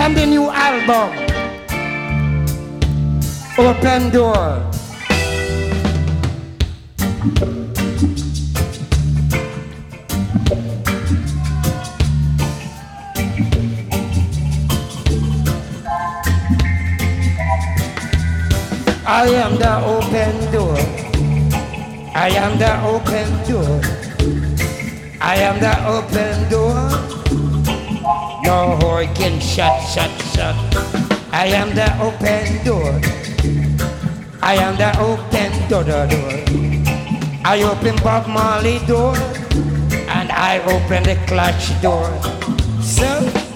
from the new album, Open Door. I am the open door. I am the open door. I am the open door. No whore can shut. I am the open door. I am the open door. I open Bob Marley door, and I open the Clash door. So